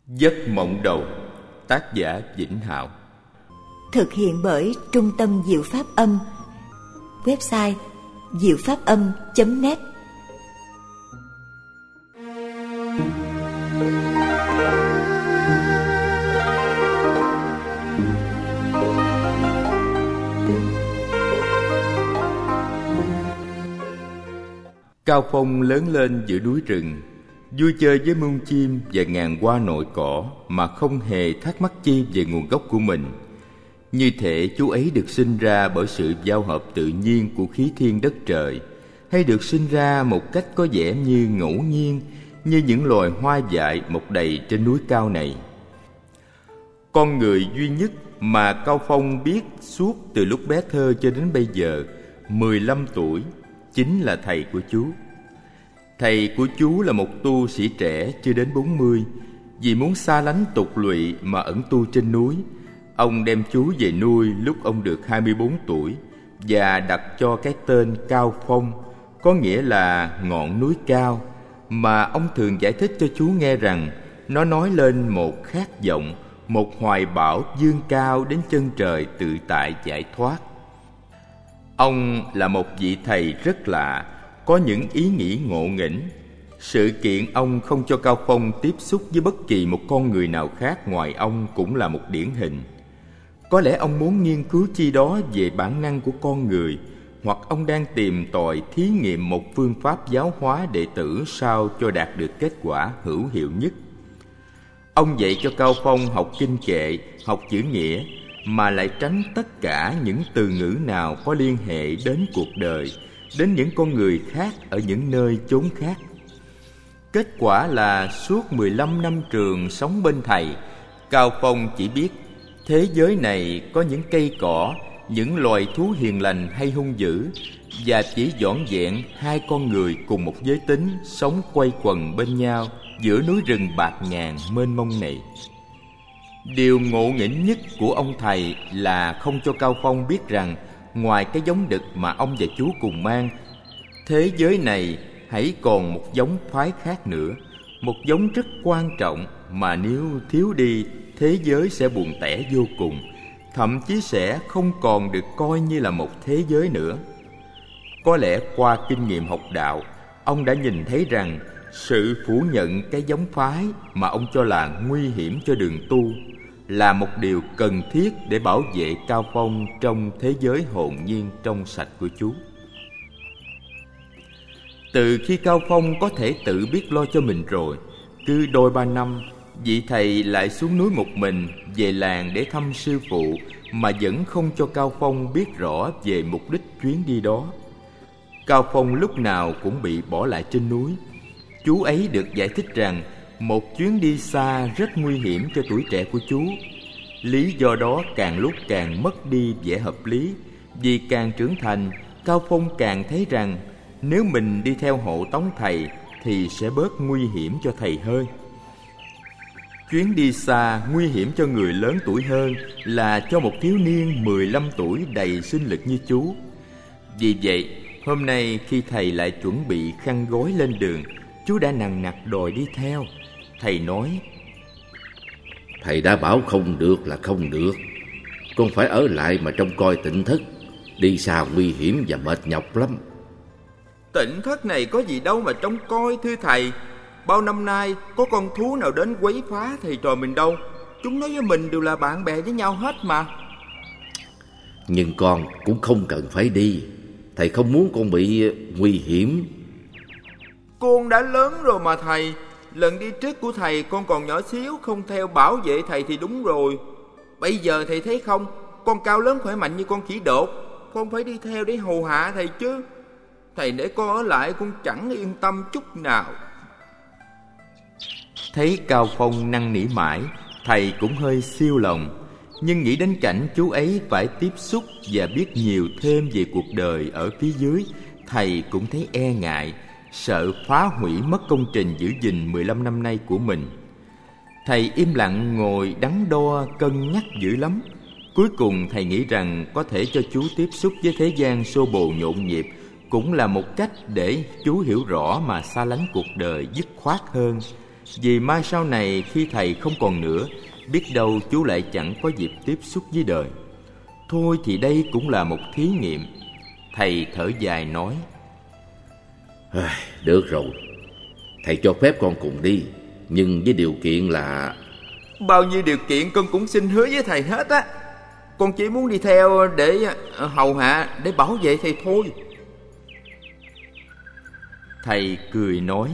Giấc mộng đầu, tác giả Vĩnh Hạo. Thực hiện bởi Trung tâm Diệu Pháp Âm. Website diệu-pháp-âm.net. Cao Phong lớn lên giữa núi rừng, vui chơi với muôn chim và ngàn hoa nội cỏ mà không hề thắc mắc chi về nguồn gốc của mình. Như thể chú ấy được sinh ra bởi sự giao hợp tự nhiên của khí thiên đất trời, hay được sinh ra một cách có vẻ như ngẫu nhiên, như những loài hoa dại mọc đầy trên núi cao này. Con người duy nhất mà Cao Phong biết suốt từ lúc bé thơ cho đến bây giờ, 15 tuổi, chính là thầy của chú. Thầy của chú là một tu sĩ trẻ chưa đến 40. Vì muốn xa lánh tục lụy mà ẩn tu trên núi, ông đem chú về nuôi lúc ông được 24 tuổi và đặt cho cái tên Cao Phong, có nghĩa là ngọn núi cao, mà ông thường giải thích cho chú nghe rằng nó nói lên một khát vọng, một hoài bão vươn cao đến chân trời tự tại giải thoát. Ông là một vị thầy rất lạ, có những ý nghĩ ngộ nghĩnh. Sự kiện ông không cho Cao Phong tiếp xúc với bất kỳ một con người nào khác ngoài ông cũng là một điển hình. Có lẽ ông muốn nghiên cứu chi đó về bản năng của con người, hoặc ông đang tìm tòi thí nghiệm một phương pháp giáo hóa đệ tử sao cho đạt được kết quả hữu hiệu nhất. Ông dạy cho Cao Phong học kinh kệ, học chữ nghĩa, mà lại tránh tất cả những từ ngữ nào có liên hệ đến cuộc đời, đến những con người khác ở những nơi chốn khác. Kết quả là suốt 15 năm trường sống bên thầy, Cao Phong chỉ biết thế giới này có những cây cỏ, những loài thú hiền lành hay hung dữ, và chỉ vỏn vẹn hai con người cùng một giới tính sống quay quần bên nhau giữa núi rừng bạt ngàn mênh mông này. Điều ngộ nghĩnh nhất của ông thầy là không cho Cao Phong biết rằng ngoài cái giống đực mà ông và chú cùng mang, thế giới này hãy còn một giống phái khác nữa, một giống rất quan trọng mà nếu thiếu đi, thế giới sẽ buồn tẻ vô cùng, thậm chí sẽ không còn được coi như là một thế giới nữa. Có lẽ qua kinh nghiệm học đạo, ông đã nhìn thấy rằng sự phủ nhận cái giống phái mà ông cho là nguy hiểm cho đường tu là một điều cần thiết để bảo vệ Cao Phong trong thế giới hồn nhiên trong sạch của chú. Từ khi Cao Phong có thể tự biết lo cho mình rồi, cứ đôi ba năm, vị thầy lại xuống núi một mình về làng để thăm sư phụ, mà vẫn không cho Cao Phong biết rõ về mục đích chuyến đi đó. Cao Phong lúc nào cũng bị bỏ lại trên núi. Chú ấy được giải thích rằng một chuyến đi xa rất nguy hiểm cho tuổi trẻ của chú. Lý do đó càng lúc càng mất đi vẻ hợp lý, vì càng trưởng thành, Cao Phong càng thấy rằng nếu mình đi theo hộ tống thầy thì sẽ bớt nguy hiểm cho thầy hơn. Chuyến đi xa nguy hiểm cho người lớn tuổi hơn là cho một thiếu niên 15 tuổi đầy sinh lực như chú. Vì vậy, hôm nay khi thầy lại chuẩn bị khăn gói lên đường, chú đã nằng nặc đòi đi theo. Thầy nói: Thầy đã bảo không được là không được. Con phải ở lại mà trông coi Tịnh Thất. Đi xa nguy hiểm và mệt nhọc lắm. Tịnh Thất này có gì đâu mà trông coi, thưa thầy. Bao năm nay có con thú nào đến quấy phá thầy trò mình đâu. Chúng nói với mình đều là bạn bè với nhau hết mà. Nhưng con cũng không cần phải đi. Thầy không muốn con bị nguy hiểm. Con đã lớn rồi mà thầy. Lần đi trước của thầy con còn nhỏ xíu, không theo bảo vệ thầy thì đúng rồi. Bây giờ thầy thấy không, con cao lớn khỏe mạnh như con khỉ đột, con phải đi theo để hầu hạ thầy chứ. Thầy để con ở lại con chẳng yên tâm chút nào. Thấy Cao Phong năn nỉ mãi, thầy cũng hơi xiêu lòng. Nhưng nghĩ đến cảnh chú ấy phải tiếp xúc và biết nhiều thêm về cuộc đời ở phía dưới, thầy cũng thấy e ngại, sợ phá hủy mất công trình giữ gìn 15 năm nay của mình. Thầy im lặng ngồi đắn đo cân nhắc dữ lắm. Cuối cùng thầy nghĩ rằng có thể cho chú tiếp xúc với thế gian xô bồ nhộn nhịp cũng là một cách để chú hiểu rõ mà xa lánh cuộc đời dứt khoát hơn. Vì mai sau này khi thầy không còn nữa, biết đâu chú lại chẳng có dịp tiếp xúc với đời. Thôi thì đây cũng là một thí nghiệm. Thầy thở dài nói: Được rồi, thầy cho phép con cùng đi, nhưng với điều kiện là... Bao nhiêu điều kiện con cũng xin hứa với thầy hết á. Con chỉ muốn đi theo để hầu hạ, để bảo vệ thầy thôi. Thầy cười nói: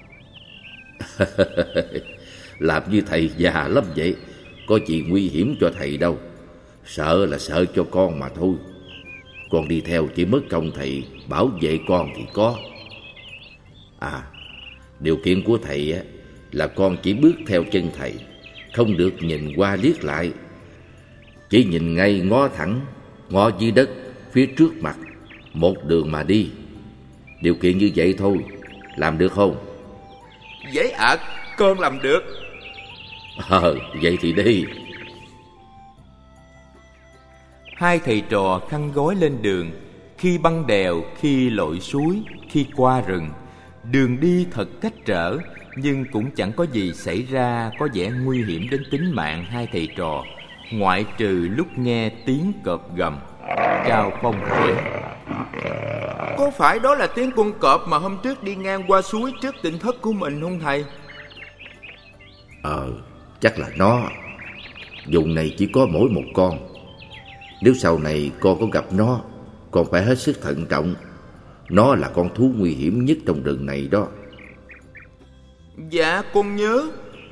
Làm như thầy già lắm vậy, có gì nguy hiểm cho thầy đâu. Sợ là sợ cho con mà thôi. Con đi theo chỉ mất công thầy bảo vệ con thì có. Điều kiện của thầy là con chỉ bước theo chân thầy, không được nhìn qua liếc lại, chỉ nhìn ngay ngó thẳng, ngó dưới đất phía trước mặt, một đường mà đi. Điều kiện như vậy thôi, làm được không? Dễ ạ, con làm được. Vậy thì đi. Hai thầy trò khăn gói lên đường, khi băng đèo, khi lội suối, khi qua rừng. Đường đi thật cách trở, nhưng cũng chẳng có gì xảy ra có vẻ nguy hiểm đến tính mạng hai thầy trò, ngoại trừ lúc nghe tiếng cọp gầm. Cao Phong hỏi: Có phải đó là tiếng con cọp mà hôm trước đi ngang qua suối trước tỉnh thất của mình không thầy? Chắc là nó. Vùng này chỉ có mỗi một con. Nếu sau này con có gặp nó, con phải hết sức thận trọng. Nó là con thú nguy hiểm nhất trong rừng này đó. Dạ con nhớ.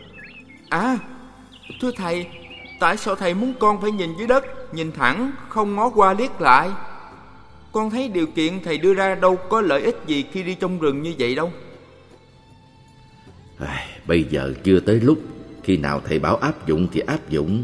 Thưa thầy, tại sao thầy muốn con phải nhìn dưới đất, nhìn thẳng, không ngó qua liếc lại? Con thấy điều kiện thầy đưa ra đâu có lợi ích gì khi đi trong rừng như vậy đâu. Bây giờ chưa tới lúc. Khi nào thầy bảo áp dụng thì áp dụng.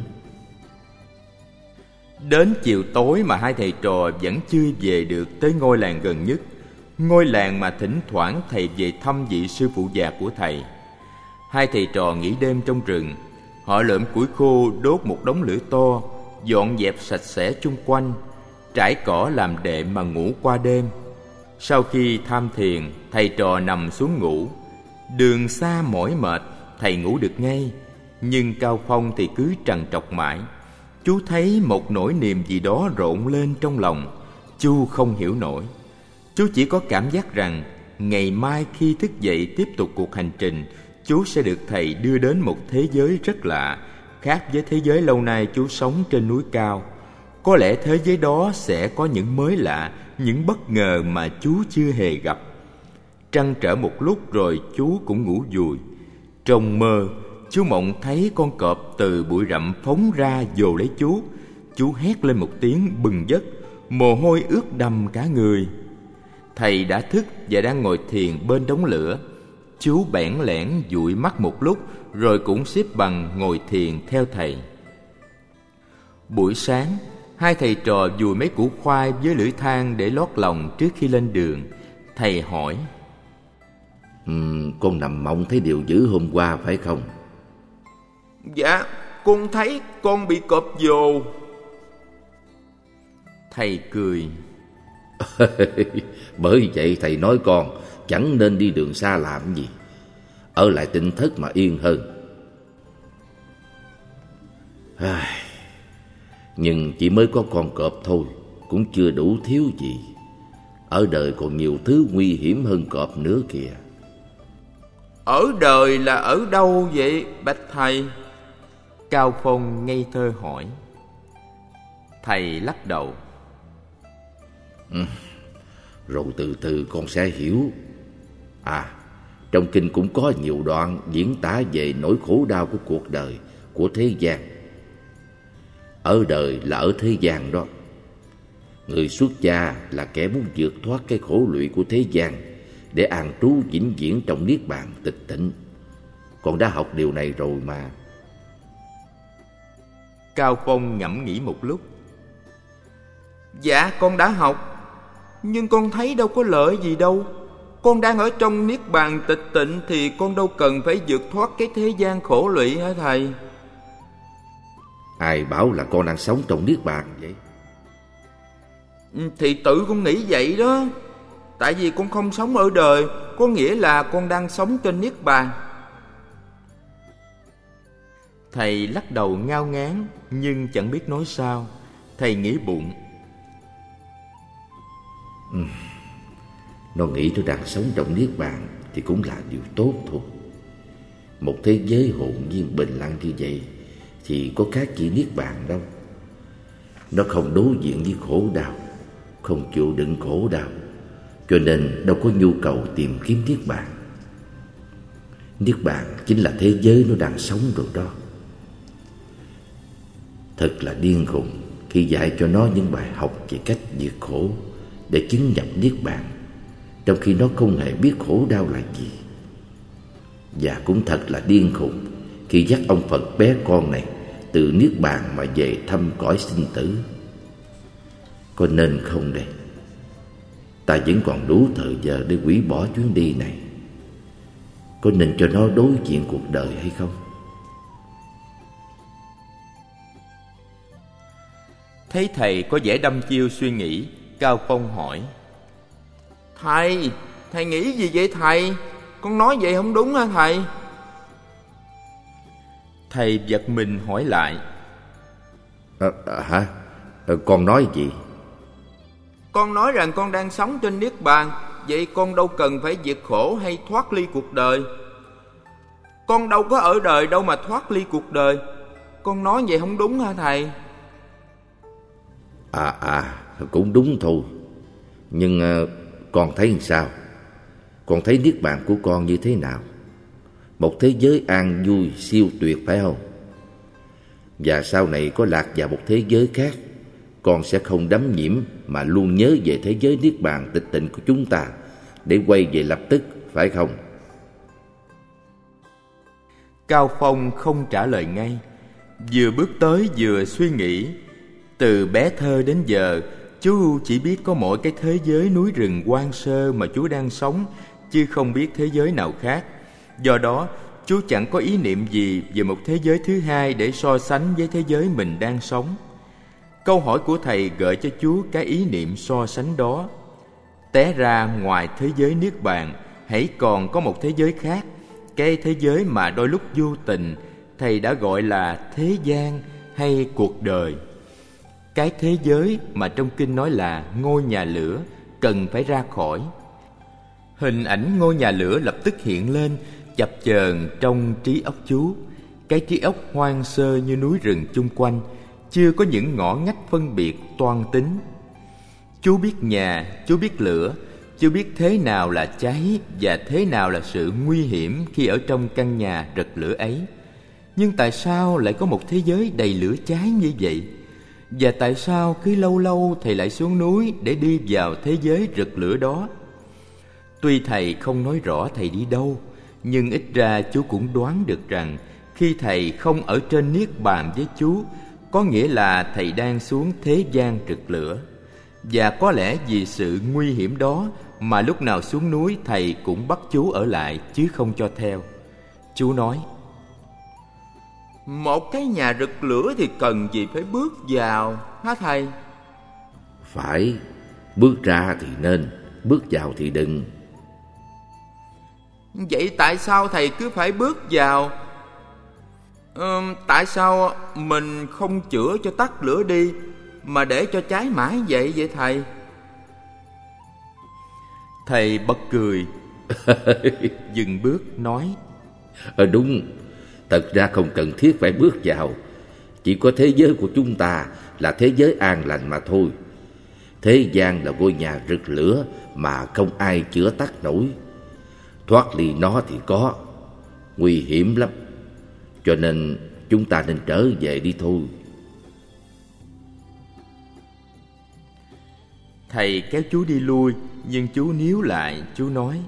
Đến chiều tối mà hai thầy trò vẫn chưa về được tới ngôi làng gần nhất, ngôi làng mà thỉnh thoảng thầy về thăm vị sư phụ già của thầy. Hai thầy trò nghỉ đêm trong rừng. Họ lượm củi khô đốt một đống lửa to, dọn dẹp sạch sẽ chung quanh, trải cỏ làm đệm mà ngủ qua đêm. Sau khi tham thiền, thầy trò nằm xuống ngủ. Đường xa mỏi mệt, thầy ngủ được ngay. Nhưng Cao Phong thì cứ trằn trọc mãi. Chú thấy một nỗi niềm gì đó rộn lên trong lòng. Chú không hiểu nổi. Chú chỉ có cảm giác rằng ngày mai khi thức dậy tiếp tục cuộc hành trình, chú sẽ được thầy đưa đến một thế giới rất lạ, khác với thế giới lâu nay chú sống trên núi cao. Có lẽ thế giới đó sẽ có những mới lạ, những bất ngờ mà chú chưa hề gặp. Trăn trở một lúc rồi chú cũng ngủ vùi. Trong mơ, chú mộng thấy con cọp từ bụi rậm phóng ra vồ lấy chú. Chú hét lên một tiếng bừng giấc, mồ hôi ướt đầm cả người. Thầy đã thức và đang ngồi thiền bên đống lửa. Chú bẽn lẽn dụi mắt một lúc rồi cũng xếp bằng ngồi thiền theo thầy. Buổi sáng, hai thầy trò dùi mấy củ khoai với lưỡi than để lót lòng trước khi lên đường. Thầy hỏi: Con nằm mộng thấy điều dữ hôm qua phải không? Dạ, con thấy con bị cọp vồ. Thầy cười: Bởi vậy thầy nói con chẳng nên đi đường xa làm gì, ở lại tỉnh thất mà yên hơn. Nhưng chỉ mới có con cọp thôi cũng chưa đủ thiếu gì. Ở đời còn nhiều thứ nguy hiểm hơn cọp nữa kìa. Ở đời là ở đâu vậy bạch thầy? Cao Phong ngây thơ hỏi. Thầy lắc đầu: Rồi từ từ con sẽ hiểu. Trong kinh cũng có nhiều đoạn diễn tả về nỗi khổ đau của cuộc đời, của thế gian. Ở đời là ở thế gian đó. Người xuất gia là kẻ muốn vượt thoát cái khổ lụy của thế gian để an trú vĩnh viễn trong niết bàn tịch tịnh. Con đã học điều này rồi mà. Cao Phong ngẫm nghĩ một lúc. Dạ con đã học, nhưng con thấy đâu có lợi gì đâu. Con đang ở trong niết bàn tịch tịnh thì con đâu cần phải vượt thoát cái thế gian khổ lụy hả thầy? Ai bảo là con đang sống trong niết bàn vậy? Thì tự con nghĩ vậy đó. Tại vì con không sống ở đời, có nghĩa là con đang sống trên niết bàn. Thầy lắc đầu ngao ngán nhưng chẳng biết nói sao. Thầy nghĩ bụng, nó nghĩ nó đang sống trong niết bàn thì cũng là điều tốt thôi. Một thế giới hồn nhiên bình lặng như vậy thì có khác gì niết bàn đâu. Nó không đối diện với khổ đau, không chịu đựng khổ đau, cho nên đâu có nhu cầu tìm kiếm niết bàn. Niết bàn chính là thế giới nó đang sống rồi đó. Thật là điên khùng khi dạy cho nó những bài học về cách diệt khổ để chứng nhập niết bàn, trong khi nó không hề biết khổ đau là gì. Và cũng thật là điên khùng khi dắt ông Phật bé con này từ niết bàn mà về thăm cõi sinh tử. Có nên không đây? Ta vẫn còn đủ thời giờ để hủy bỏ chuyến đi này. Có nên cho nó đối diện cuộc đời hay không? Thấy thầy có vẻ đăm chiêu suy nghĩ, Cao Phong hỏi: Thầy nghĩ gì vậy thầy? Con nói vậy không đúng hả thầy? Thầy giật mình hỏi lại: Hả? Con nói gì? Con nói rằng con đang sống trên niết bàn, vậy con đâu cần phải diệt khổ hay thoát ly cuộc đời. Con đâu có ở đời đâu mà thoát ly cuộc đời. Con nói vậy không đúng hả thầy? Cũng đúng thôi. Nhưng con thấy làm sao? Con thấy niết bàn của con như thế nào? Một thế giới an vui siêu tuyệt phải không? Và sau này có lạc vào một thế giới khác, con sẽ không đắm nhiễm mà luôn nhớ về thế giới niết bàn tịch tịnh của chúng ta để quay về lập tức, phải không? Cao Phong không trả lời ngay, vừa bước tới vừa suy nghĩ. Từ bé thơ đến giờ, chú chỉ biết có mỗi cái thế giới núi rừng hoang sơ mà chú đang sống, chứ không biết thế giới nào khác. Do đó, chú chẳng có ý niệm gì về một thế giới thứ hai để so sánh với thế giới mình đang sống. Câu hỏi của thầy gợi cho chú cái ý niệm so sánh đó. Té ra ngoài thế giới niết bàn, hãy còn có một thế giới khác, cái thế giới mà đôi lúc vô tình thầy đã gọi là thế gian hay cuộc đời. Cái thế giới mà trong kinh nói là ngôi nhà lửa, cần phải ra khỏi. Hình ảnh ngôi nhà lửa lập tức hiện lên, chập chờn trong trí óc chú. Cái trí óc hoang sơ như núi rừng chung quanh, chưa có những ngõ ngách phân biệt toan tính. Chú biết nhà, chú biết lửa, chú biết thế nào là cháy và thế nào là sự nguy hiểm khi ở trong căn nhà rực lửa ấy. Nhưng tại sao lại có một thế giới đầy lửa cháy như vậy? Và tại sao cứ lâu lâu thầy lại xuống núi để đi vào thế giới rực lửa đó? Tuy thầy không nói rõ thầy đi đâu, nhưng ít ra chú cũng đoán được rằng khi thầy không ở trên niết bàn với chú, có nghĩa là thầy đang xuống thế gian rực lửa. Và có lẽ vì sự nguy hiểm đó mà lúc nào xuống núi thầy cũng bắt chú ở lại chứ không cho theo. Chú nói: Một cái nhà rực lửa thì cần gì phải bước vào hả thầy? Phải, bước ra thì nên, bước vào thì đừng. Vậy tại sao thầy cứ phải bước vào? Tại sao mình không chữa cho tắt lửa đi mà để cho cháy mãi vậy thầy? Thầy bật cười dừng bước nói: Đúng, thật ra không cần thiết phải bước vào. Chỉ có thế giới của chúng ta là thế giới an lành mà thôi. Thế gian là ngôi nhà rực lửa mà không ai chữa tắt nổi. Thoát ly nó thì có, nguy hiểm lắm. Cho nên chúng ta nên trở về đi thôi. Thầy kéo chú đi lui, nhưng chú níu lại, chú nói: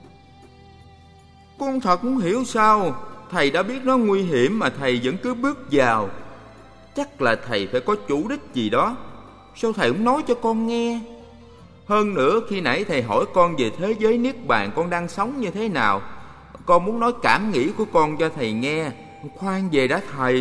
Con thật không hiểu sao thầy đã biết nó nguy hiểm mà thầy vẫn cứ bước vào. Chắc là thầy phải có chủ đích gì đó. Sao thầy không nói cho con nghe? Hơn nữa khi nãy thầy hỏi con về thế giới niết bàn con đang sống như thế nào, con muốn nói cảm nghĩ của con cho thầy nghe. Khoan về đã thầy.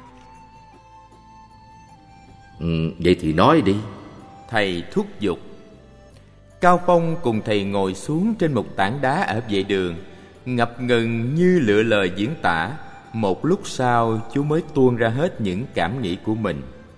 Vậy thì nói đi. Thầy thúc giục. Cao Phong cùng thầy ngồi xuống trên một tảng đá ở vệ đường, ngập ngừng như lựa lời diễn tả. Một lúc sau, chú mới tuôn ra hết những cảm nghĩ của mình.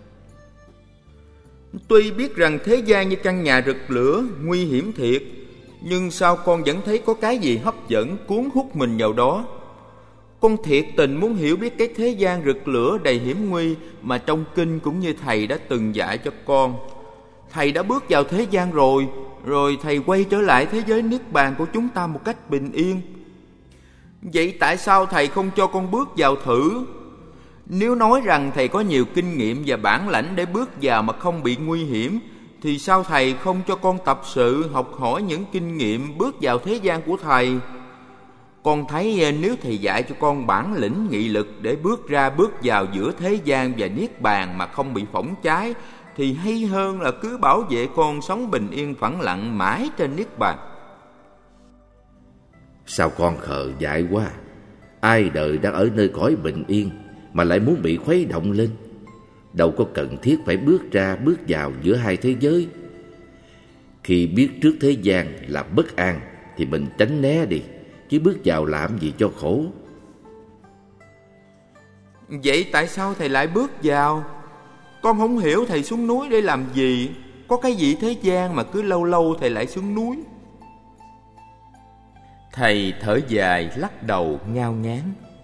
Tuy biết rằng thế gian như căn nhà rực lửa, nguy hiểm thiệt, nhưng sao con vẫn thấy có cái gì hấp dẫn, cuốn hút mình vào đó. Con thiệt tình muốn hiểu biết cái thế gian rực lửa đầy hiểm nguy mà trong kinh cũng như thầy đã từng dạy cho con. Thầy đã bước vào thế gian rồi thầy quay trở lại thế giới niết bàn của chúng ta một cách bình yên. Vậy tại sao thầy không cho con bước vào thử? Nếu nói rằng thầy có nhiều kinh nghiệm và bản lãnh để bước vào mà không bị nguy hiểm, thì sao thầy không cho con tập sự học hỏi những kinh nghiệm bước vào thế gian của thầy? Con thấy nếu thầy dạy cho con bản lĩnh nghị lực để bước vào giữa thế gian và niết bàn mà không bị phỏng cháy, thì hay hơn là cứ bảo vệ con sống bình yên phẳng lặng mãi trên niết bàn. Sao con khờ dại quá? Ai đời đang ở nơi cõi bình yên mà lại muốn bị khuấy động lên? Đâu có cần thiết phải bước vào giữa hai thế giới. Khi biết trước thế gian là bất an thì mình tránh né đi, chứ bước vào làm gì cho khổ. Vậy tại sao thầy lại bước vào? Con không hiểu thầy xuống núi để làm gì. Có cái gì thế gian mà cứ lâu lâu thầy lại xuống núi? Thầy thở dài lắc đầu ngao ngán.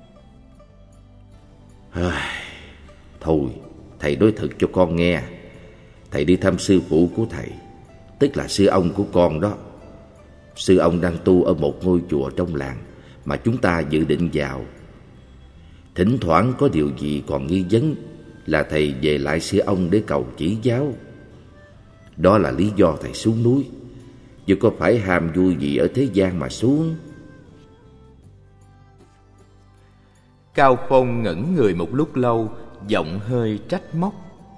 Thôi, thầy nói thật cho con nghe. Thầy đi thăm sư phụ của thầy, tức là sư ông của con đó. Sư ông đang tu ở một ngôi chùa trong làng mà chúng ta dự định vào. Thỉnh thoảng có điều gì còn nghi vấn là thầy về lại sư ông để cầu chỉ giáo. Đó là lý do thầy xuống núi, chứ có phải ham vui gì ở thế gian mà xuống. Cao Phong ngẩn người một lúc lâu, giọng hơi trách móc.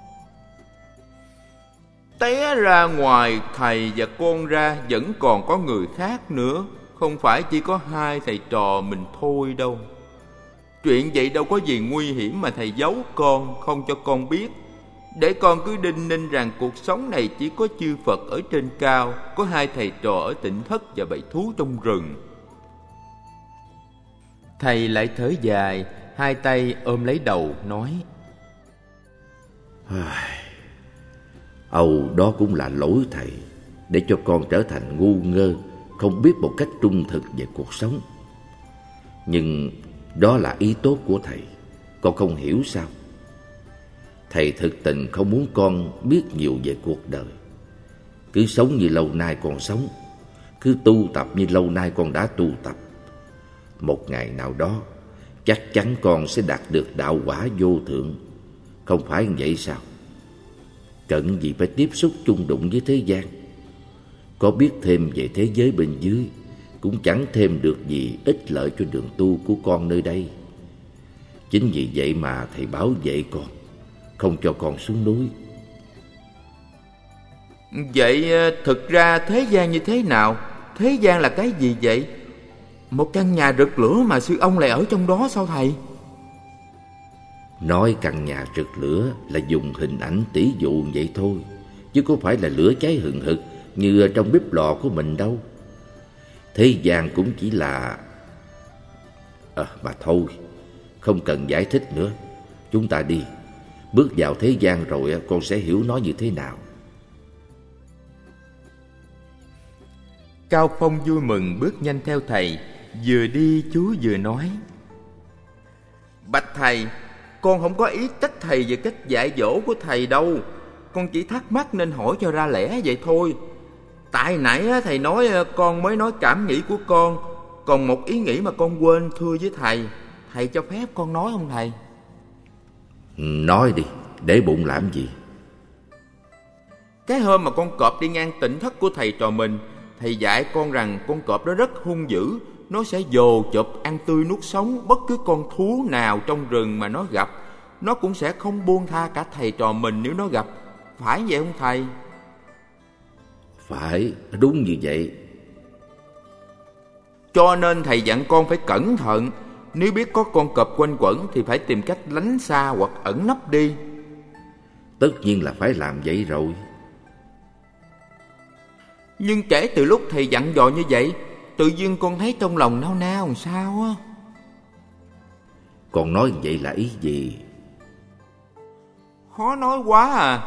Té ra ngoài thầy và con ra vẫn còn có người khác nữa, không phải chỉ có hai thầy trò mình thôi đâu. Chuyện vậy đâu có gì nguy hiểm mà thầy giấu con, không cho con biết, để con cứ đinh ninh rằng cuộc sống này chỉ có chư Phật ở trên cao, có hai thầy trò ở Tịnh Thất và bầy thú trong rừng. Thầy lại thở dài, hai tay ôm lấy đầu nói: Âu, đó cũng là lỗi thầy, để cho con trở thành ngu ngơ, không biết một cách trung thực về cuộc sống. Nhưng đó là ý tốt của thầy, con không hiểu sao? Thầy thực tình không muốn con biết nhiều về cuộc đời. Cứ sống như lâu nay con sống, cứ tu tập như lâu nay con đã tu tập. Một ngày nào đó chắc chắn con sẽ đạt được đạo quả vô thượng. Không phải vậy sao? Cần gì phải tiếp xúc chung đụng với thế gian. Có biết thêm về thế giới bên dưới cũng chẳng thêm được gì ích lợi cho đường tu của con nơi đây. Chính vì vậy mà thầy bảo vệ con, không cho con xuống núi. Vậy thực ra thế gian như thế nào? Thế gian là cái gì vậy? Một căn nhà rực lửa mà sư ông lại ở trong đó sao thầy? Nói căn nhà rực lửa là dùng hình ảnh tỷ dụ vậy thôi, chứ có phải là lửa cháy hừng hực như ở trong bếp lò của mình đâu. Thế gian cũng chỉ là... mà thôi, không cần giải thích nữa. Chúng ta đi. Bước vào thế gian rồi con sẽ hiểu nó như thế nào. Cao Phong vui mừng bước nhanh theo thầy. Vừa đi chú vừa nói: Bạch thầy, con không có ý trách thầy về cách dạy dỗ của thầy đâu. Con chỉ thắc mắc nên hỏi cho ra lẽ vậy thôi. Tại nãy thầy nói con mới nói cảm nghĩ của con, còn một ý nghĩ mà con quên thưa với thầy. Thầy cho phép con nói không thầy? Nói đi, để bụng làm gì? Cái hôm mà con cọp đi ngang Tịnh Thất của thầy trò mình, thầy dạy con rằng con cọp đó rất hung dữ. Nó sẽ dồ chụp ăn tươi nuốt sống bất cứ con thú nào trong rừng mà nó gặp. Nó cũng sẽ không buông tha cả thầy trò mình nếu nó gặp. Phải vậy không thầy? Phải, đúng như vậy. Cho nên thầy dặn con phải cẩn thận. Nếu biết có con cọp quanh quẩn thì phải tìm cách lánh xa hoặc ẩn nấp đi. Tất nhiên là phải làm vậy rồi. Nhưng kể từ lúc thầy dặn dò như vậy, tự nhiên con thấy trong lòng nao nao làm sao á. Con nói vậy là ý gì? Khó nói quá à.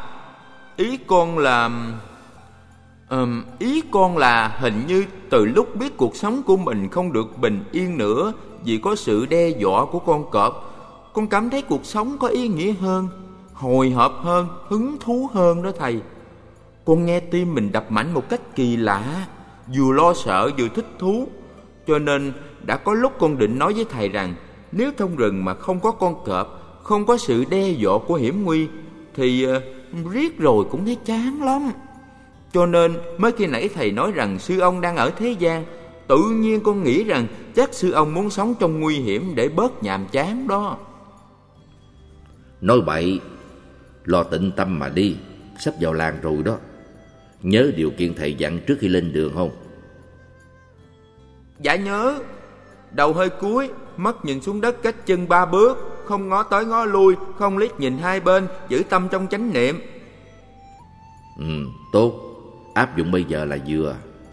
Ý con là hình như từ lúc biết cuộc sống của mình không được bình yên nữa vì có sự đe dọa của con cọp, con cảm thấy cuộc sống có ý nghĩa hơn, hồi hộp hơn, hứng thú hơn đó thầy. Con nghe tim mình đập mạnh một cách kỳ lạ, vừa lo sợ vừa thích thú. Cho nên đã có lúc con định nói với thầy rằng nếu trong rừng mà không có con cọp, không có sự đe dọa của hiểm nguy thì riết rồi cũng thấy chán lắm. Cho nên mới khi nãy thầy nói rằng sư ông đang ở thế gian, tự nhiên con nghĩ rằng chắc sư ông muốn sống trong nguy hiểm để bớt nhàm chán đó. Nói bậy, lo tịnh tâm mà đi, sắp vào làng rồi đó. Nhớ điều kiện thầy dặn trước khi lên đường không? Dạ nhớ. Đầu hơi cúi, mắt nhìn xuống đất cách chân 3 bước, không ngó tới ngó lui, không liếc nhìn hai bên, giữ tâm trong chánh niệm. Tốt, áp dụng bây giờ là vừa.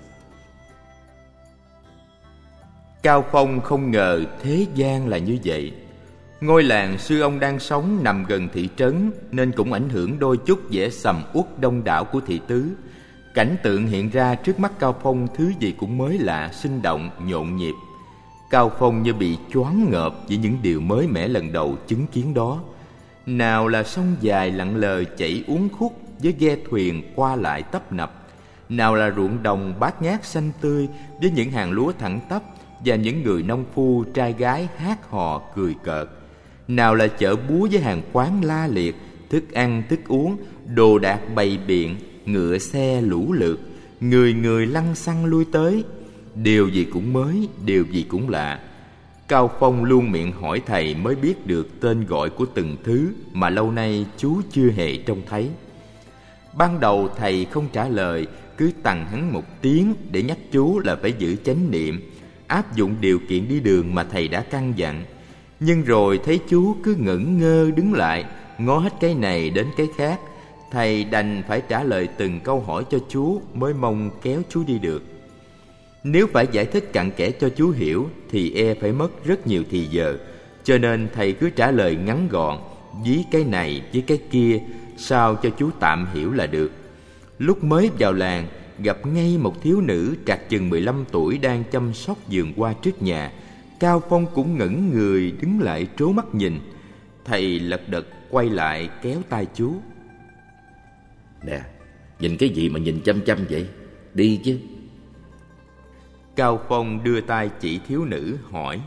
Cao Phong không ngờ thế gian là như vậy. Ngôi làng sư ông đang sống nằm gần thị trấn nên cũng ảnh hưởng đôi chút vẻ sầm uất đông đảo của thị tứ. Cảnh tượng hiện ra trước mắt Cao Phong thứ gì cũng mới lạ, sinh động, nhộn nhịp. Cao Phong như bị choáng ngợp với những điều mới mẻ lần đầu chứng kiến đó. Nào là sông dài lặng lờ chảy uốn khúc với ghe thuyền qua lại tấp nập, nào là ruộng đồng bát ngát xanh tươi với những hàng lúa thẳng tắp và những người nông phu trai gái hát hò cười cợt, nào là chợ búa với hàng quán la liệt, thức ăn thức uống, đồ đạc bày biện, ngựa xe lũ lượt, người người lăng xăng lui tới. Điều gì cũng mới, điều gì cũng lạ. Cao Phong luôn miệng hỏi thầy mới biết được tên gọi của từng thứ mà lâu nay chú chưa hề trông thấy. Ban đầu thầy không trả lời, cứ tằng hắn một tiếng để nhắc chú là phải giữ chánh niệm, áp dụng điều kiện đi đường mà thầy đã căn dặn. Nhưng rồi thấy chú cứ ngẩn ngơ đứng lại, ngó hết cái này đến cái khác. Thầy đành phải trả lời từng câu hỏi cho chú mới mong kéo chú đi được. Nếu phải giải thích cặn kẽ cho chú hiểu thì e phải mất rất nhiều thì giờ. Cho nên thầy cứ trả lời ngắn gọn, ví cái này với cái kia, sao cho chú tạm hiểu là được. Lúc mới vào làng, gặp ngay một thiếu nữ trạc chừng 15 tuổi đang chăm sóc vườn hoa trước nhà. Cao Phong cũng ngẩn người đứng lại trố mắt nhìn. Thầy lật đật quay lại kéo tay chú. Nè, nhìn cái gì mà nhìn chăm chăm vậy? Đi chứ. Cao Phong đưa tay chỉ thiếu nữ hỏi: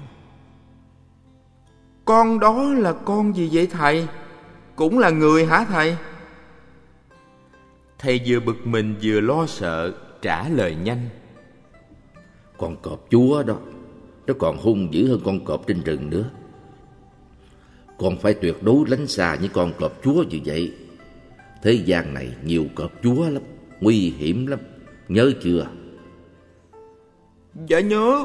Con đó là con gì vậy thầy? Cũng là người hả thầy? Thầy vừa bực mình vừa lo sợ, trả lời nhanh: Con cọp chúa đó, nó còn hung dữ hơn con cọp trên rừng nữa. Con phải tuyệt đối lánh xa những con cọp chúa như vậy. Thế gian này nhiều cọp chúa lắm, nguy hiểm lắm, nhớ chưa? Dạ nhớ.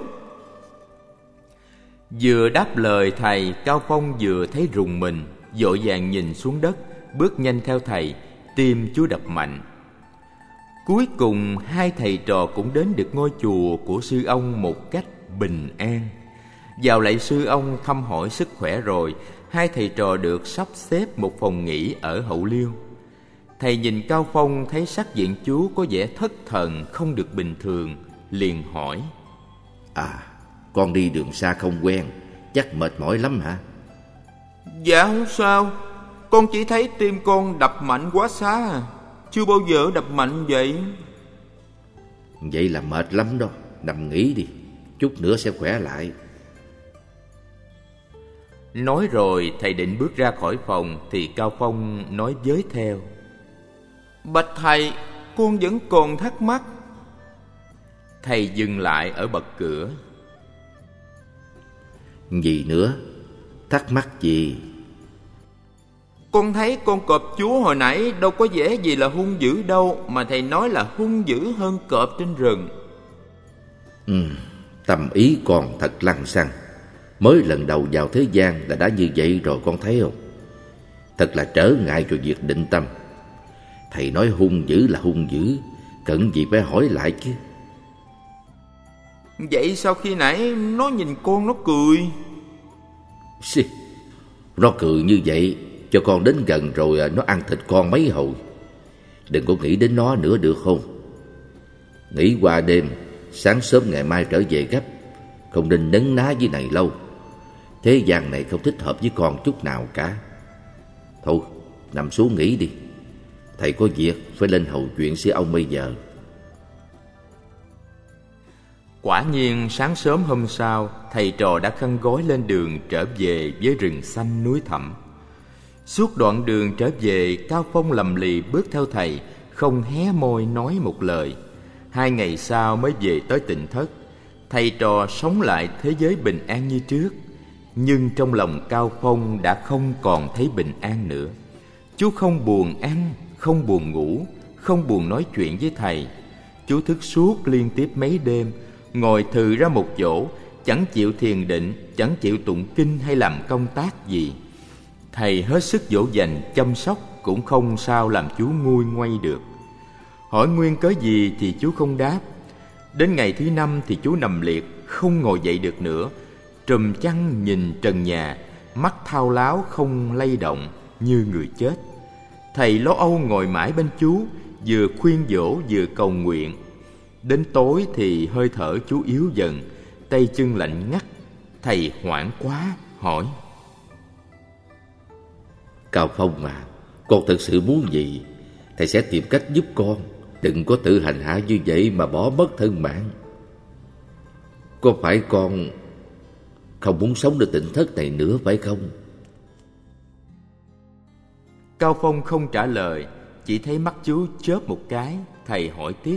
Vừa đáp lời thầy, Cao Phong vừa thấy rùng mình, vội vàng nhìn xuống đất, bước nhanh theo thầy, tim chú đập mạnh. Cuối cùng hai thầy trò cũng đến được ngôi chùa của sư ông một cách bình an. Vào lạy sư ông thăm hỏi sức khỏe rồi, hai thầy trò được sắp xếp một phòng nghỉ ở hậu liêu. Thầy nhìn Cao Phong thấy sắc diện chú có vẻ thất thần không được bình thường, liền hỏi: Con đi đường xa không quen, chắc mệt mỏi lắm hả? Dạ không sao, con chỉ thấy tim con đập mạnh quá xá à. Chưa bao giờ đập mạnh vậy. Vậy là mệt lắm đó, nằm nghỉ đi, chút nữa sẽ khỏe lại. Nói rồi thầy định bước ra khỏi phòng thì Cao Phong nói với theo: Bạch thầy, con vẫn còn thắc mắc. Thầy dừng lại ở bậc cửa. Gì nữa? Thắc mắc gì? Con thấy con cọp chúa hồi nãy đâu có vẻ gì là hung dữ đâu, mà thầy nói là hung dữ hơn cọp trên rừng. Tâm ý còn thật lăng xăng. Mới lần đầu vào thế gian là đã như vậy rồi, con thấy không? Thật là trở ngại cho việc định tâm. Thầy nói hung dữ là hung dữ, cần gì phải hỏi lại chứ. Vậy sao khi nãy nó nhìn con nó cười? Nó cười như vậy, cho con đến gần rồi nó ăn thịt con mấy hồi. Đừng có nghĩ đến nó nữa được không? Nghỉ qua đêm, sáng sớm ngày mai trở về gấp. Không nên nấn ná với này lâu. Thế gian này không thích hợp với con chút nào cả. Thôi, nằm xuống nghỉ đi. Thầy có việc phải lên hầu chuyện sư ông bây giờ. Quả nhiên sáng sớm hôm sau, thầy trò đã khăn gói lên đường trở về với rừng xanh núi thẳm. Suốt đoạn đường trở về, Cao Phong lầm lì bước theo thầy, không hé môi nói một lời. 2 ngày sau mới về tới Tịnh Thất. Thầy trò sống lại thế giới bình an như trước. Nhưng trong lòng Cao Phong đã không còn thấy bình an nữa. Chú không buồn ăn, không buồn ngủ, không buồn nói chuyện với thầy. Chú thức suốt liên tiếp mấy đêm, ngồi thừ ra một chỗ, chẳng chịu thiền định, chẳng chịu tụng kinh hay làm công tác gì. Thầy hết sức dỗ dành, chăm sóc cũng không sao làm chú nguôi ngoai được. Hỏi nguyên cớ gì thì chú không đáp. Đến ngày thứ 5 thì chú nằm liệt, không ngồi dậy được nữa, trùm chăn nhìn trần nhà, mắt thao láo không lay động như người chết. Thầy lo âu ngồi mãi bên chú, vừa khuyên dỗ vừa cầu nguyện. Đến tối thì hơi thở chú yếu dần, tay chân lạnh ngắt. Thầy hoảng quá hỏi: Cao Phong à, con thật sự muốn gì, thầy sẽ tìm cách giúp con. Đừng có tự hành hạ như vậy mà bỏ mất thân mạng. Có phải con không muốn sống ở Tịnh Thất này nữa phải không? Cao Phong không trả lời, chỉ thấy mắt chú chớp một cái. Thầy hỏi tiếp: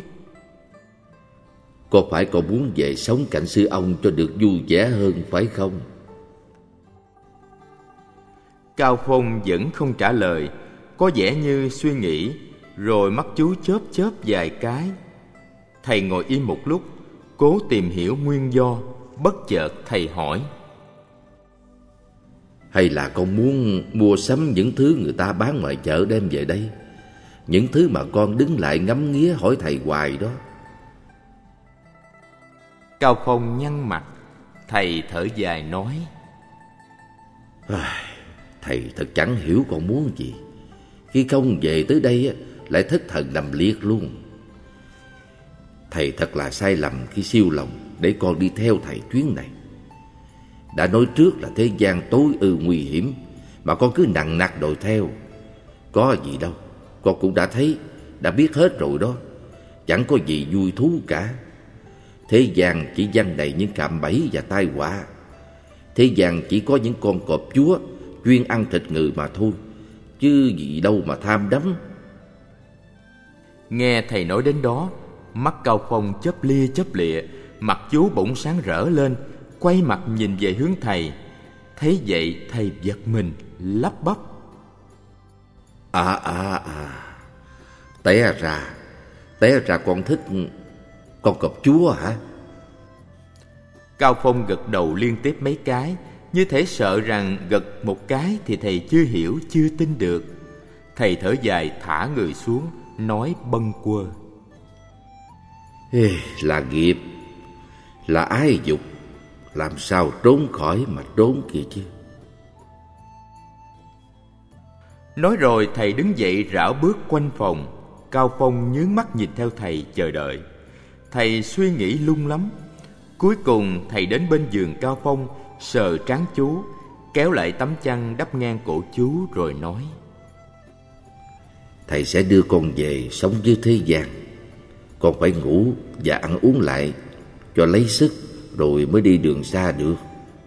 Có phải con muốn về sống cạnh sư ông cho được vui vẻ hơn phải không? Cao Phong vẫn không trả lời, có vẻ như suy nghĩ, rồi mắt chú chớp chớp vài cái. Thầy ngồi im một lúc, cố tìm hiểu nguyên do. Bất chợt thầy hỏi: Hay là con muốn mua sắm những thứ người ta bán ngoài chợ đem về đây? Những thứ mà con đứng lại ngắm nghía hỏi thầy hoài đó. Cao Phong nhăn mặt. Thầy thở dài nói: Thầy thật chẳng hiểu con muốn gì. Khi không về tới đây lại thất thần nằm liệt luôn. Thầy thật là sai lầm khi siêu lòng để con đi theo thầy chuyến này. Đã nói trước là thế gian tối ư nguy hiểm, mà con cứ nặng nặc đòi theo. Có gì đâu, con cũng đã thấy, đã biết hết rồi đó. Chẳng có gì vui thú cả. Thế gian chỉ giăng đầy những cạm bẫy và tai họa. Thế gian chỉ có những con cọp chúa chuyên ăn thịt người mà thôi, chứ gì đâu mà tham đắm. Nghe thầy nói đến đó, mắt Cao Phong chớp lia chớp lịa, mặt chú bỗng sáng rỡ lên, quay mặt nhìn về hướng thầy. Thấy vậy thầy giật mình, lắp bắp: Té ra con thích con cọp chúa hả? Cao Phong gật đầu liên tiếp mấy cái, như thể sợ rằng gật một cái thì thầy chưa hiểu, chưa tin được. Thầy thở dài thả người xuống, nói bâng quơ: Là nghiệp, là ái dục, làm sao trốn khỏi mà trốn kia chứ. Nói rồi thầy đứng dậy rảo bước quanh phòng. Cao Phong nhướng mắt nhìn theo thầy chờ đợi. Thầy suy nghĩ lung lắm. Cuối cùng thầy đến bên giường Cao Phong, sờ trán chú, kéo lại tấm chăn đắp ngang cổ chú rồi nói: Thầy sẽ đưa con về sống với thế gian. Con phải ngủ và ăn uống lại cho lấy sức, rồi mới đi đường xa được.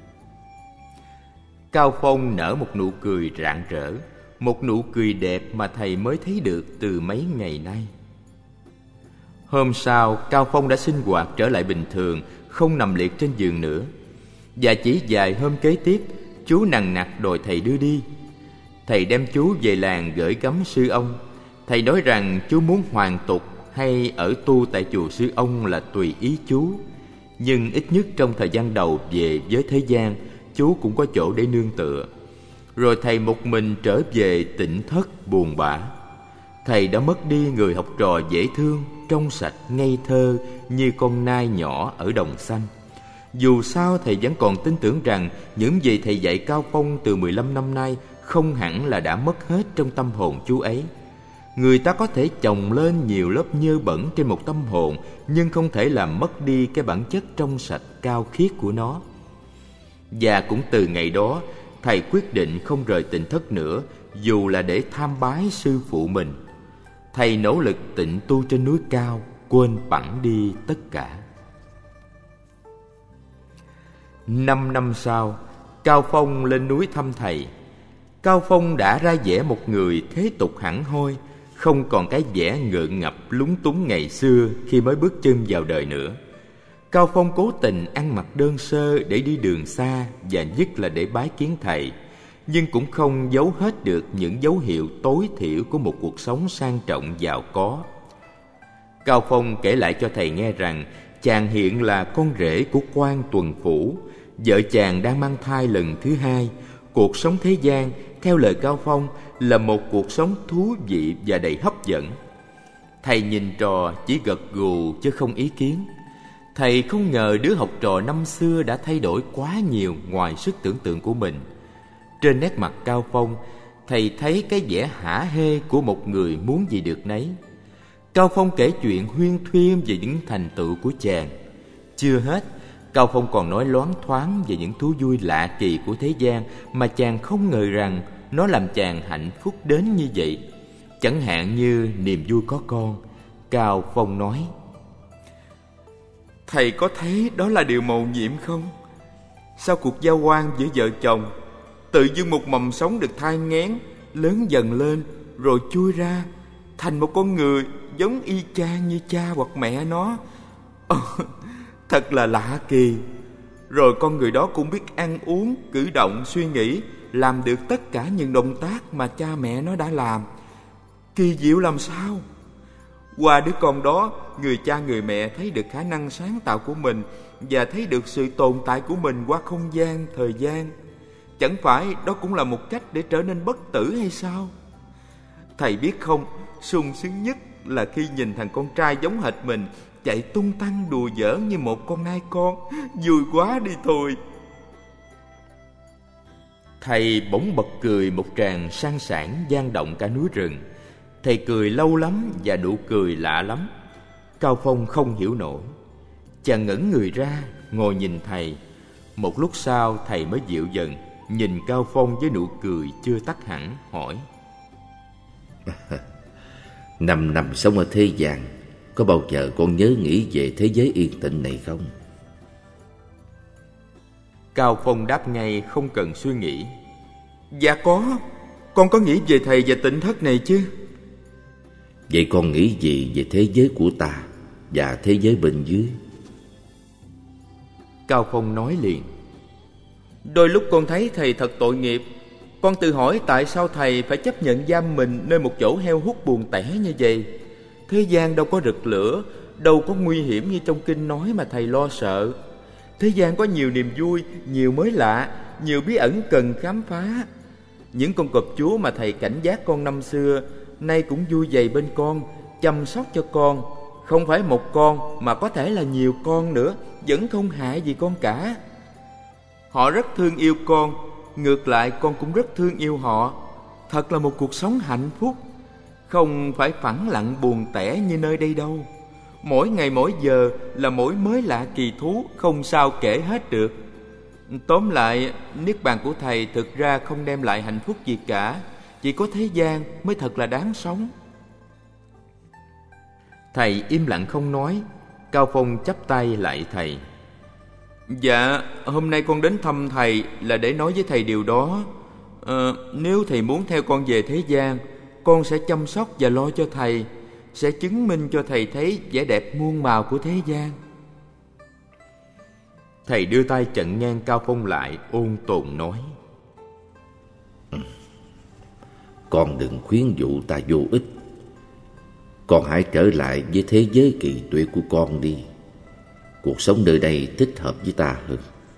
Cao Phong nở một nụ cười rạng rỡ, một nụ cười đẹp mà thầy mới thấy được từ mấy ngày nay. Hôm sau, Cao Phong đã sinh hoạt trở lại bình thường, không nằm liệt trên giường nữa. Và chỉ vài hôm kế tiếp, chú nằng nặc đòi thầy đưa đi. Thầy đem chú về làng gửi gắm sư ông. Thầy nói rằng chú muốn hoàn tục hay ở tu tại chùa sư ông là tùy ý chú, nhưng ít nhất trong thời gian đầu về với thế gian, chú cũng có chỗ để nương tựa. Rồi thầy một mình trở về Tịnh Thất buồn bã. Thầy đã mất đi người học trò dễ thương, trong sạch, ngây thơ như con nai nhỏ ở đồng xanh. Dù sao thầy vẫn còn tin tưởng rằng những gì thầy dạy Cao Phong từ 15 năm nay không hẳn là đã mất hết trong tâm hồn chú ấy. Người ta có thể chồng lên nhiều lớp nhơ bẩn trên một tâm hồn, nhưng không thể làm mất đi cái bản chất trong sạch cao khiết của nó. Và cũng từ ngày đó, thầy quyết định không rời Tịnh Thất nữa, dù là để tham bái sư phụ mình. Thầy nỗ lực tịnh tu trên núi cao, quên bẵng đi tất cả. 5 năm sau, Cao Phong lên núi thăm thầy. Cao Phong đã ra vẻ một người thế tục hẳn hoi, không còn cái vẻ ngượng ngập lúng túng ngày xưa khi mới bước chân vào đời nữa. Cao Phong cố tình ăn mặc đơn sơ để đi đường xa, và nhất là để bái kiến thầy, nhưng cũng không giấu hết được những dấu hiệu tối thiểu của một cuộc sống sang trọng giàu có. Cao Phong kể lại cho thầy nghe rằng chàng hiện là con rể của quan tuần phủ, vợ chàng đang mang thai lần thứ 2. Cuộc sống thế gian, theo lời Cao Phong, là một cuộc sống thú vị và đầy hấp dẫn. Thầy nhìn trò chỉ gật gù chứ không ý kiến. Thầy không ngờ đứa học trò năm xưa đã thay đổi quá nhiều ngoài sức tưởng tượng của mình. Trên nét mặt Cao Phong, thầy thấy cái vẻ hả hê của một người muốn gì được nấy. Cao Phong kể chuyện huyên thuyên về những thành tựu của chàng. Chưa hết, Cao Phong còn nói loáng thoáng về những thú vui lạ kỳ của thế gian mà chàng không ngờ rằng nó làm chàng hạnh phúc đến như vậy. Chẳng hạn như niềm vui có con. Cao Phong nói: Thầy có thấy đó là điều mầu nhiệm không? Sau cuộc giao hoan giữa vợ chồng, tự dưng một mầm sống được thai nghén, lớn dần lên, rồi chui ra thành một con người giống y chang như cha hoặc mẹ nó. Thật là lạ kỳ. Rồi con người đó cũng biết ăn uống, cử động, suy nghĩ, làm được tất cả những động tác mà cha mẹ nó đã làm. Kỳ diệu làm sao? Qua đứa con đó, người cha người mẹ thấy được khả năng sáng tạo của mình và thấy được sự tồn tại của mình qua không gian, thời gian. Chẳng phải đó cũng là một cách để trở nên bất tử hay sao? Thầy biết không, sung sướng nhất là khi nhìn thằng con trai giống hệt mình chạy tung tăng đùa giỡn như một con nai con. Vui quá đi thôi. Thầy bỗng bật cười một tràng sang sảng vang động cả núi rừng. Thầy cười lâu lắm và nụ cười lạ lắm. Cao Phong không hiểu nổi. Chàng ngẩn người ra, ngồi nhìn thầy. Một lúc sau thầy mới dịu dần, nhìn Cao Phong với nụ cười chưa tắt hẳn, hỏi: 5 năm sống ở thế gian, có bao giờ con nhớ nghĩ về thế giới yên tĩnh này không? Cao Phong đáp ngay không cần suy nghĩ: Dạ có, con có nghĩ về thầy và Tịnh Thất này chứ. Vậy con nghĩ gì về thế giới của ta và thế giới bên dưới? Cao Phong nói liền: Đôi lúc con thấy thầy thật tội nghiệp. Con tự hỏi tại sao thầy phải chấp nhận giam mình nơi một chỗ heo hút buồn tẻ như vậy. Thế gian đâu có rực lửa, đâu có nguy hiểm như trong kinh nói mà thầy lo sợ. Thế gian có nhiều niềm vui, nhiều mới lạ, nhiều bí ẩn cần khám phá. Những con cọp chúa mà thầy cảnh giác con năm xưa, nay cũng vui vầy bên con, chăm sóc cho con. Không phải một con mà có thể là nhiều con nữa, vẫn không hại gì con cả. Họ rất thương yêu con, ngược lại con cũng rất thương yêu họ. Thật là một cuộc sống hạnh phúc, không phải phẳng lặng buồn tẻ như nơi đây đâu. Mỗi ngày mỗi giờ là mỗi mới lạ kỳ thú, không sao kể hết được. Tóm lại, niết bàn của thầy thực ra không đem lại hạnh phúc gì cả. Chỉ có thế gian mới thật là đáng sống. Thầy im lặng không nói. Cao Phong chắp tay lại thầy: Dạ, hôm nay con đến thăm thầy là để nói với thầy điều đó. Nếu thầy muốn theo con về thế gian, con sẽ chăm sóc và lo cho thầy, sẽ chứng minh cho thầy thấy vẻ đẹp muôn màu của thế gian. Thầy đưa tay chặn ngang Cao Phong lại, ôn tồn nói: Con đừng khuyến dụ ta vô ích. Con hãy trở lại với thế giới kỳ tuyệt của con đi. Cuộc sống nơi đây thích hợp với ta hơn.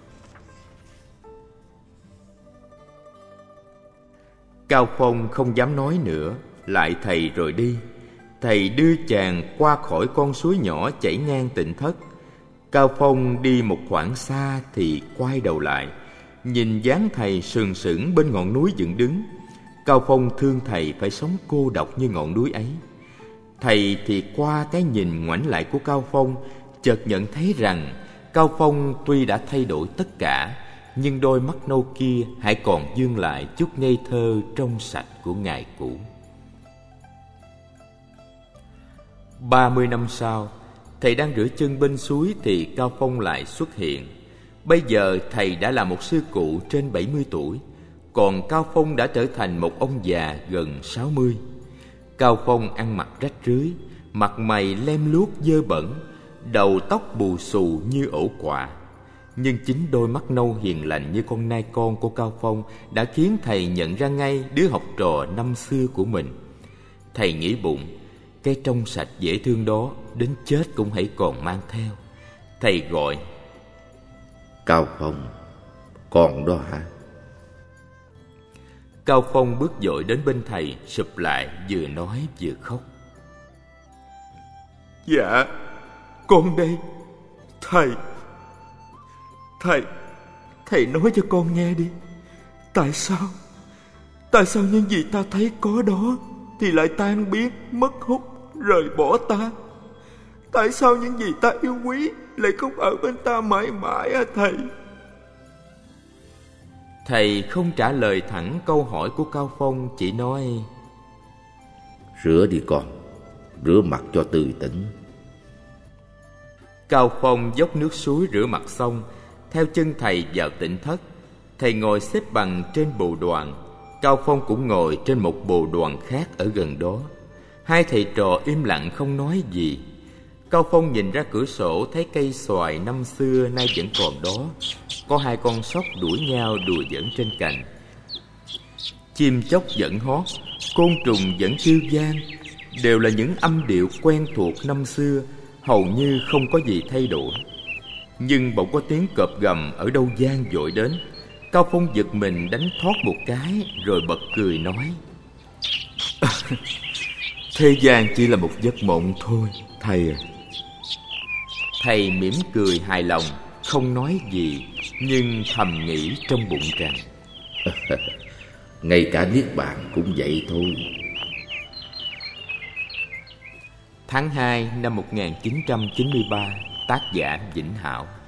Cao Phong không dám nói nữa, lại thầy rồi đi. Thầy đưa chàng qua khỏi con suối nhỏ chảy ngang Tịnh Thất. Cao Phong đi một khoảng xa thì quay đầu lại, nhìn dáng thầy sừng sững bên ngọn núi dựng đứng. Cao Phong thương thầy phải sống cô độc như ngọn núi ấy. Thầy thì qua cái nhìn ngoảnh lại của Cao Phong, chợt nhận thấy rằng Cao Phong tuy đã thay đổi tất cả, nhưng đôi mắt nâu kia hãy còn dương lại chút ngây thơ trong sạch của ngày cũ. 30 năm sau, thầy đang rửa chân bên suối thì Cao Phong lại xuất hiện. Bây giờ thầy đã là một sư cụ trên 70 tuổi, còn Cao Phong đã trở thành một ông già gần 60. Cao Phong ăn mặc rách rưới, mặt mày lem luốc dơ bẩn, đầu tóc bù xù như ổ quạ. Nhưng chính đôi mắt nâu hiền lành như con nai con của Cao Phong đã khiến thầy nhận ra ngay đứa học trò năm xưa của mình. Thầy nghĩ bụng, cái trong sạch dễ thương đó đến chết cũng hãy còn mang theo. Thầy gọi: Cao Phong, con đó hả? Cao Phong bước vội đến bên thầy, sụp lại vừa nói vừa khóc. Dạ, con đây. Thầy nói cho con nghe đi. Tại sao những gì ta thấy có đó thì lại tan biến, mất hút, rời bỏ ta? Tại sao những gì ta yêu quý lại không ở bên ta mãi mãi hả thầy? Thầy không trả lời thẳng câu hỏi của Cao Phong, chỉ nói: Rửa đi con, rửa mặt cho tươi tỉnh. Cao Phong dốc nước suối rửa mặt xong, theo chân thầy vào tịnh thất. Thầy ngồi xếp bằng trên bồ đoàn, Cao Phong cũng ngồi trên một bồ đoàn khác ở gần đó. Hai thầy trò im lặng không nói gì. Cao Phong nhìn ra cửa sổ thấy cây xoài năm xưa nay vẫn còn đó. Có hai con sóc đuổi nhau đùa giỡn trên cành. Chim chóc vẫn hót, côn trùng vẫn kêu vang, đều là những âm điệu quen thuộc năm xưa, hầu như không có gì thay đổi. Nhưng bỗng có tiếng cọp gầm ở đâu vang vội đến. Cao Phong giật mình đánh thoát một cái, rồi bật cười nói: Thế gian chỉ là một giấc mộng thôi, thầy à. Thầy mỉm cười hài lòng, không nói gì, nhưng thầm nghĩ trong bụng rằng: Ngay cả Niết Bàn cũng vậy thôi. Tháng 2 năm 1993, tác giả Vĩnh Hảo.